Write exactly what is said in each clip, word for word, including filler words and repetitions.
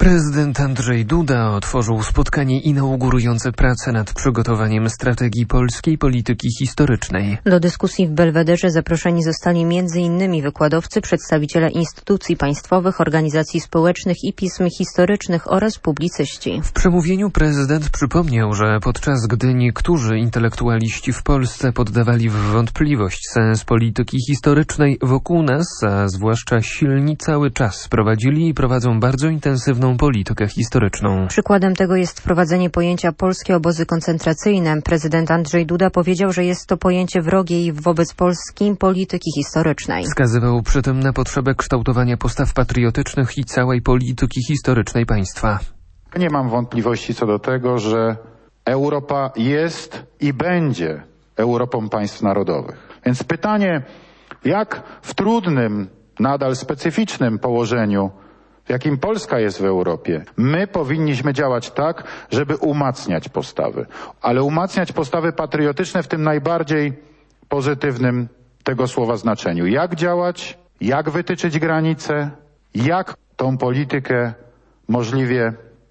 Prezydent Andrzej Duda otworzył spotkanie inaugurujące pracę nad przygotowaniem strategii polskiej polityki historycznej. Do dyskusji w Belwederze zaproszeni zostali między innymi wykładowcy, przedstawiciele instytucji państwowych, organizacji społecznych i pism historycznych oraz publicyści. W przemówieniu prezydent przypomniał, że podczas gdy niektórzy intelektualiści w Polsce poddawali w wątpliwość sens polityki historycznej, wokół nas, a zwłaszcza silni, cały czas prowadzili i prowadzą bardzo intensywną politykę historyczną. Przykładem tego jest wprowadzenie pojęcia polskie obozy koncentracyjne. Prezydent Andrzej Duda powiedział, że jest to pojęcie wrogie wobec Polski polityki historycznej. Wskazywał przy tym na potrzebę kształtowania postaw patriotycznych i całej polityki historycznej państwa. Nie mam wątpliwości co do tego, że Europa jest i będzie Europą państw narodowych. Więc pytanie, jak w trudnym, nadal specyficznym położeniu, w jakim Polska jest w Europie, my powinniśmy działać tak, żeby umacniać postawy, ale umacniać postawy patriotyczne w tym najbardziej pozytywnym tego słowa znaczeniu. Jak działać, jak wytyczyć granice, jak tą politykę możliwie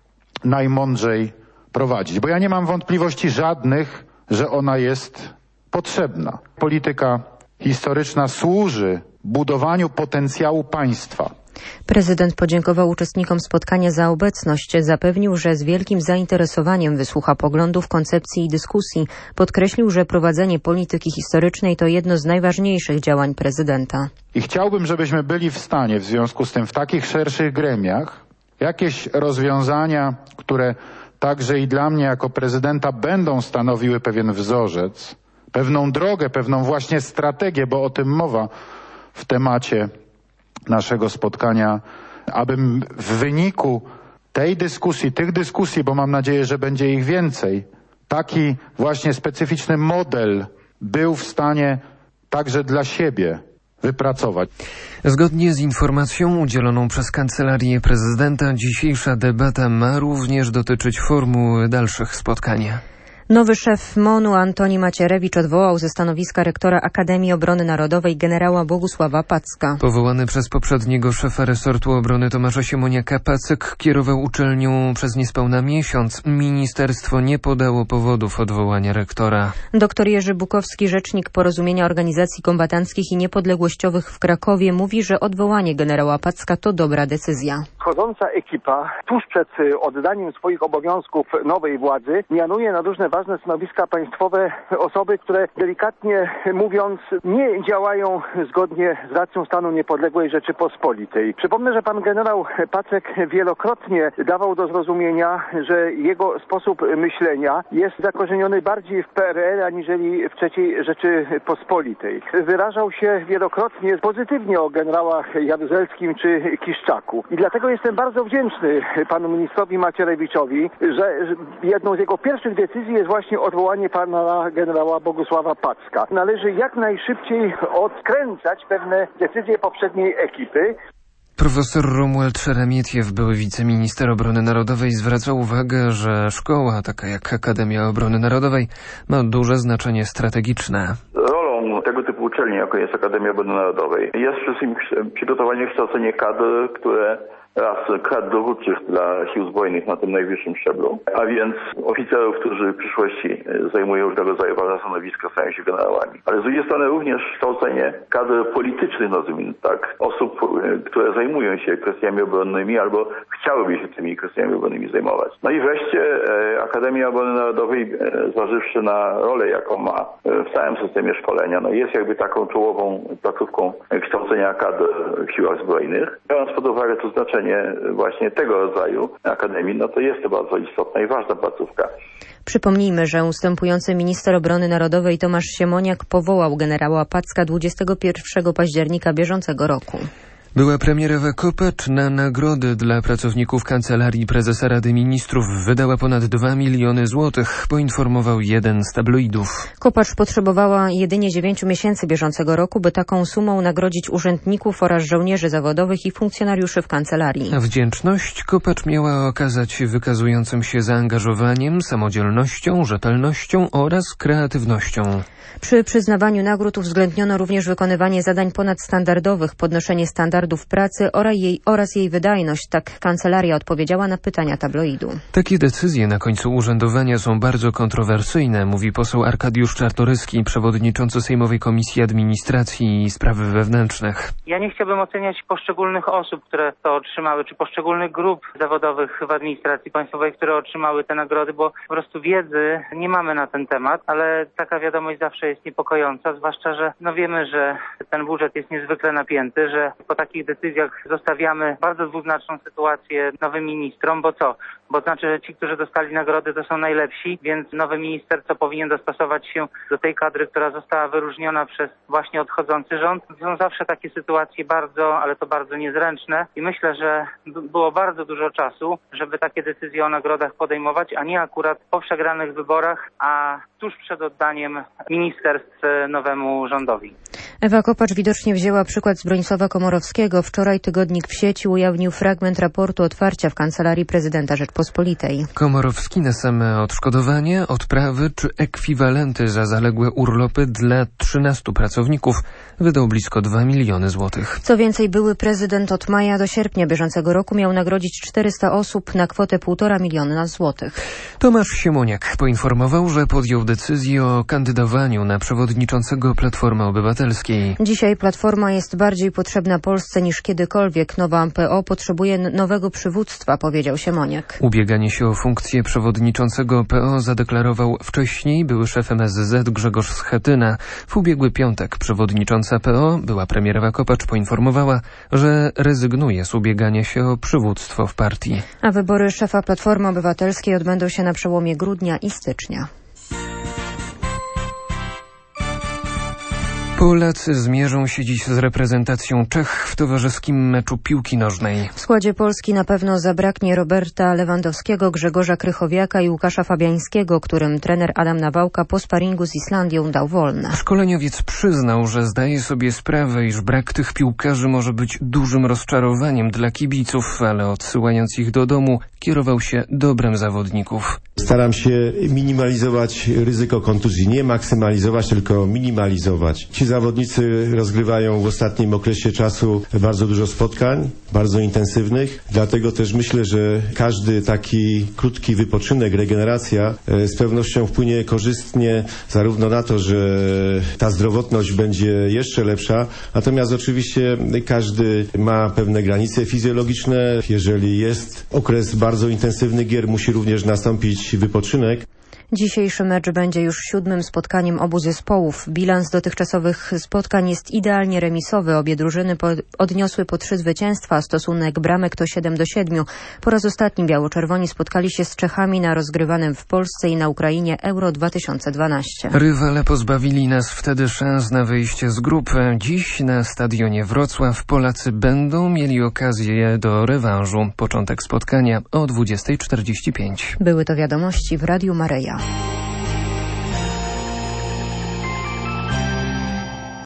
najmądrzej prowadzić. Bo ja nie mam wątpliwości żadnych, że ona jest potrzebna. Polityka historyczna służy budowaniu potencjału państwa. Prezydent podziękował uczestnikom spotkania za obecność. Zapewnił, że z wielkim zainteresowaniem wysłucha poglądów, koncepcji i dyskusji. Podkreślił, że prowadzenie polityki historycznej to jedno z najważniejszych działań prezydenta. I chciałbym, żebyśmy byli w stanie w związku z tym w takich szerszych gremiach jakieś rozwiązania, które także i dla mnie jako prezydenta będą stanowiły pewien wzorzec, pewną drogę, pewną właśnie strategię, bo o tym mowa w temacie naszego spotkania, abym w wyniku tej dyskusji, tych dyskusji, bo mam nadzieję, że będzie ich więcej, taki właśnie specyficzny model był w stanie także dla siebie wypracować. Zgodnie z informacją udzieloną przez Kancelarię Prezydenta, dzisiejsza debata ma również dotyczyć formuły dalszych spotkań. Nowy szef MON-u Antoni Macierewicz odwołał ze stanowiska rektora Akademii Obrony Narodowej generała Bogusława Packa. Powołany przez poprzedniego szefa resortu obrony Tomasza Siemoniaka Pacek kierował uczelnią przez niespełna miesiąc. Ministerstwo nie podało powodów odwołania rektora. Doktor Jerzy Bukowski, rzecznik Porozumienia Organizacji Kombatanckich i Niepodległościowych w Krakowie, mówi, że odwołanie generała Packa to dobra decyzja. Wchodząca ekipa tuż przed oddaniem swoich obowiązków nowej władzy mianuje na różne ważne stanowiska państwowe osoby, które delikatnie mówiąc nie działają zgodnie z racją stanu niepodległej Rzeczypospolitej. Przypomnę, że pan generał Pacek wielokrotnie dawał do zrozumienia, że jego sposób myślenia jest zakorzeniony bardziej w P R L aniżeli w trzeciej Rzeczypospolitej. Wyrażał się wielokrotnie pozytywnie o generałach Jaruzelskim czy Kiszczaku. I dlatego jestem bardzo wdzięczny panu ministrowi Macierewiczowi, że jedną z jego pierwszych decyzji jest właśnie odwołanie pana generała Bogusława Packa. Należy jak najszybciej odkręcać pewne decyzje poprzedniej ekipy. Profesor Romuald Szeremietiew, były wiceminister obrony narodowej, zwraca uwagę, że szkoła, taka jak Akademia Obrony Narodowej, ma duże znaczenie strategiczne. Rolą tego typu uczelni, jaką jest Akademia Obrony Narodowej, jest przede wszystkim przygotowanie, kształcenie kadr, które raz kadr dowódczych dla sił zbrojnych na tym najwyższym szczeblu, a więc oficerów, którzy w przyszłości zajmują różnego rodzaju ważne stanowiska, stają się generałami. Ale z drugiej strony również kształcenie kadr politycznych, nazwijmy tak, osób, które zajmują się kwestiami obronnymi albo chciałyby się tymi kwestiami obronnymi zajmować. No i wreszcie e, Akademia Obrony Narodowej, e, zważywszy na rolę, jaką ma w całym systemie szkolenia, no jest jakby taką czołową placówką kształcenia kadr w siłach zbrojnych. Biorąc pod uwagę to znaczenie właśnie tego rodzaju akademii, no to jest to bardzo istotna i ważna placówka. Przypomnijmy, że ustępujący minister obrony narodowej Tomasz Siemoniak powołał generała Packa dwudziestego pierwszego października bieżącego roku. Była premier Ewa Kopacz na nagrody dla pracowników Kancelarii Prezesa Rady Ministrów wydała ponad dwa miliony złotych, poinformował jeden z tabloidów. Kopacz potrzebowała jedynie dziewięciu miesięcy bieżącego roku, by taką sumą nagrodzić urzędników oraz żołnierzy zawodowych i funkcjonariuszy w kancelarii. Wdzięczność Kopacz miała okazać wykazującym się zaangażowaniem, samodzielnością, rzetelnością oraz kreatywnością. Przy przyznawaniu nagród uwzględniono również wykonywanie zadań ponadstandardowych, podnoszenie standardów standardów pracy oraz jej, oraz jej wydajność. Tak kancelaria odpowiedziała na pytania tabloidu. Takie decyzje na końcu urzędowania są bardzo kontrowersyjne, mówi poseł Arkadiusz Czartoryski, przewodniczący Sejmowej Komisji Administracji i Spraw Wewnętrznych. Ja nie chciałbym oceniać poszczególnych osób, które to otrzymały, czy poszczególnych grup zawodowych w administracji państwowej, które otrzymały te nagrody, bo po prostu wiedzy nie mamy na ten temat, ale taka wiadomość zawsze jest niepokojąca, zwłaszcza, że no wiemy, że ten budżet jest niezwykle napięty, że po takich decyzjach zostawiamy bardzo dwuznaczną sytuację nowym ministrom, bo co? Bo znaczy, że ci, którzy dostali nagrody, to są najlepsi, więc nowy minister co powinien dostosować się do tej kadry, która została wyróżniona przez właśnie odchodzący rząd. Są zawsze takie sytuacje bardzo, ale to bardzo niezręczne i myślę, że było bardzo dużo czasu, żeby takie decyzje o nagrodach podejmować, a nie akurat po przegranych wyborach, a tuż przed oddaniem ministerstw nowemu rządowi. Ewa Kopacz widocznie wzięła przykład z Bronisława Komorowskiego. Wczoraj tygodnik w sieci ujawnił fragment raportu otwarcia w Kancelarii Prezydenta Rzeczpospolitej. Komorowski na same odszkodowanie, odprawy czy ekwiwalenty za zaległe urlopy dla trzynastu pracowników wydał blisko dwa miliony złotych. Co więcej, były prezydent od maja do sierpnia bieżącego roku miał nagrodzić czterysta osób na kwotę półtora miliona złotych. Tomasz Siemoniak poinformował, że podjął decyzję o kandydowaniu na przewodniczącego Platformy Obywatelskiej. Dzisiaj Platforma jest bardziej potrzebna Polsce niż kiedykolwiek. Nowa P O potrzebuje nowego przywództwa, powiedział Siemoniak. Ubieganie się o funkcję przewodniczącego P O zadeklarował wcześniej były szef M S Z Grzegorz Schetyna. W ubiegły piątek przewodnicząca P O, była premier Ewa Kopacz, poinformowała, że rezygnuje z ubiegania się o przywództwo w partii. A wybory szefa Platformy Obywatelskiej odbędą się na przełomie grudnia i stycznia. Polacy zmierzą się dziś z reprezentacją Czech w towarzyskim meczu piłki nożnej. W składzie Polski na pewno zabraknie Roberta Lewandowskiego, Grzegorza Krychowiaka i Łukasza Fabiańskiego, którym trener Adam Nawałka po sparingu z Islandią dał wolne. Szkoleniowiec przyznał, że zdaje sobie sprawę, iż brak tych piłkarzy może być dużym rozczarowaniem dla kibiców, ale odsyłając ich do domu, kierował się dobrem zawodników. Staram się minimalizować ryzyko kontuzji, nie maksymalizować, tylko minimalizować. Ci zawodnicy rozgrywają w ostatnim okresie czasu bardzo dużo spotkań, bardzo intensywnych, dlatego też myślę, że każdy taki krótki wypoczynek, regeneracja z pewnością wpłynie korzystnie zarówno na to, że ta zdrowotność będzie jeszcze lepsza, natomiast oczywiście każdy ma pewne granice fizjologiczne. Jeżeli jest okres bardzo intensywny gier, musi również nastąpić wypoczynek. Dzisiejszy mecz będzie już siódmym spotkaniem obu zespołów. Bilans dotychczasowych spotkań jest idealnie remisowy. Obie drużyny po odniosły po trzy zwycięstwa, a stosunek bramek to siedem do siedmiu. Po raz ostatni biało-czerwoni spotkali się z Czechami na rozgrywanym w Polsce i na Ukrainie Euro dwa tysiące dwanaście. Rywale pozbawili nas wtedy szans na wyjście z grupy. Dziś na stadionie Wrocław Polacy będą mieli okazję do rewanżu. Początek spotkania o dwudziestej czterdzieści pięć. Były to wiadomości w Radiu Maryja.